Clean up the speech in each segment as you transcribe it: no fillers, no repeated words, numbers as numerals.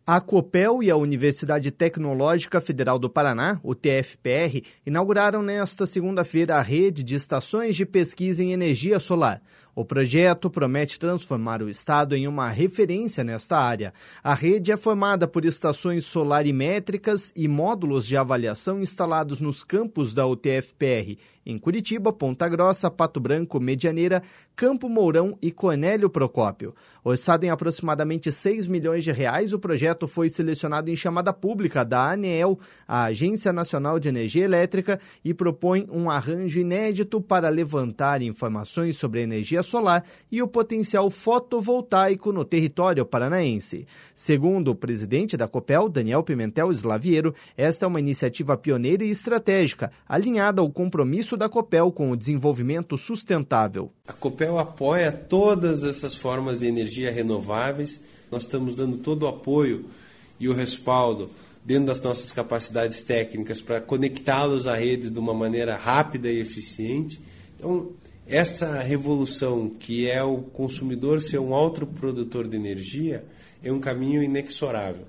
A Copel e a Universidade Tecnológica Federal do Paraná, o TFPR, inauguraram nesta segunda-feira a rede de estações de pesquisa em energia solar. O projeto promete transformar o estado em uma referência nesta área. A rede é formada por estações solarimétricas e módulos de avaliação instalados nos campos da UTFPR, em Curitiba, Ponta Grossa, Pato Branco, Medianeira, Campo Mourão e Cornélio Procópio. Orçado em aproximadamente R$6 milhões, o projeto foi selecionado em chamada pública da ANEEL, a Agência Nacional de Energia Elétrica, e propõe um arranjo inédito para levantar informações sobre a energia solar e o potencial fotovoltaico no território paranaense. Segundo o presidente da Copel, Daniel Pimentel Slaviero, esta é uma iniciativa pioneira e estratégica, alinhada ao compromisso da Copel com o desenvolvimento sustentável. A Copel apoia todas essas formas de energia renováveis. Nós estamos dando todo o apoio e o respaldo dentro das nossas capacidades técnicas para conectá-los à rede de uma maneira rápida e eficiente. Então, essa revolução que é o consumidor ser um autoprodutor de energia é um caminho inexorável.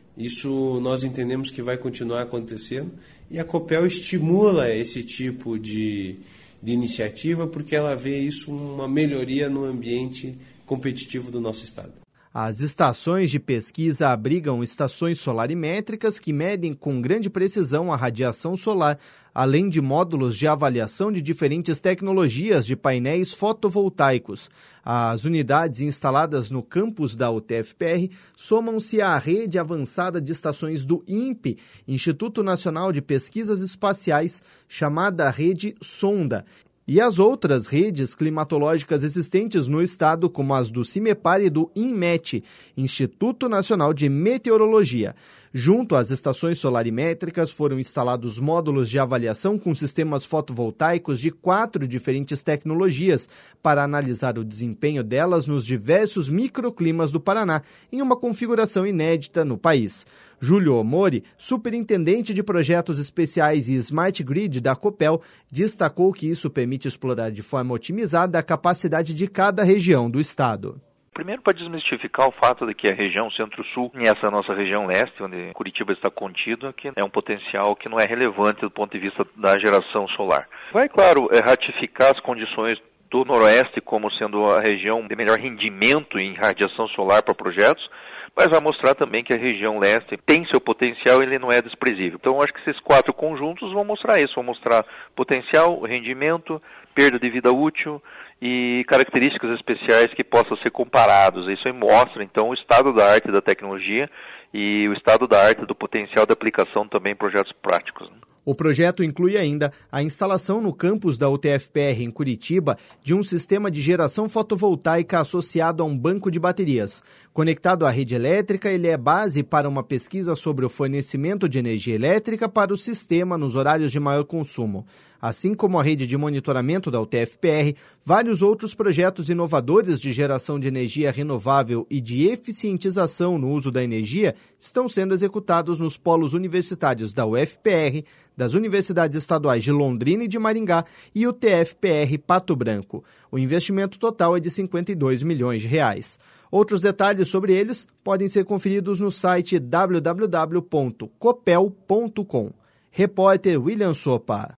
Isso nós entendemos que vai continuar acontecendo e a Copel estimula esse tipo de iniciativa porque ela vê isso uma melhoria no ambiente competitivo do nosso estado. As estações de pesquisa abrigam estações solarimétricas que medem com grande precisão a radiação solar, além de módulos de avaliação de diferentes tecnologias de painéis fotovoltaicos. As unidades instaladas no campus da UTFPR somam-se à rede avançada de estações do INPE, Instituto Nacional de Pesquisas Espaciais, chamada Rede Sonda, e as outras redes climatológicas existentes no estado, como as do CIMEPAR e do INMET, Instituto Nacional de Meteorologia. Junto às estações solarimétricas foram instalados módulos de avaliação com sistemas fotovoltaicos de 4 diferentes tecnologias para analisar o desempenho delas nos diversos microclimas do Paraná, em uma configuração inédita no país. Júlio Omori, superintendente de projetos especiais e Smart Grid da Copel, destacou que isso permite explorar de forma otimizada a capacidade de cada região do estado. Primeiro, para desmistificar o fato de que a região Centro-Sul e essa nossa região leste, onde Curitiba está contido, que é um potencial que não é relevante do ponto de vista da geração solar. Vai, claro, ratificar as condições do Noroeste como sendo a região de melhor rendimento em radiação solar para projetos, mas vai mostrar também que a região leste tem seu potencial e ele não é desprezível. Então, acho que esses 4 conjuntos vão mostrar isso, vão mostrar potencial, rendimento, perda de vida útil e características especiais que possam ser comparados. Isso aí mostra, então, o estado da arte da tecnologia e o estado da arte do potencial de aplicação também em projetos práticos. O projeto inclui ainda a instalação no campus da UTFPR em Curitiba de um sistema de geração fotovoltaica associado a um banco de baterias. Conectado à rede elétrica, ele é base para uma pesquisa sobre o fornecimento de energia elétrica para o sistema nos horários de maior consumo. Assim como a rede de monitoramento da UTFPR, vários outros projetos inovadores de geração de energia renovável e de eficientização no uso da energia estão sendo executados nos polos universitários da UFPR, das universidades estaduais de Londrina e de Maringá e o TFPR Pato Branco. O investimento total é de R$52 milhões. Outros detalhes sobre eles podem ser conferidos no site www.copel.com. Repórter William Sopa.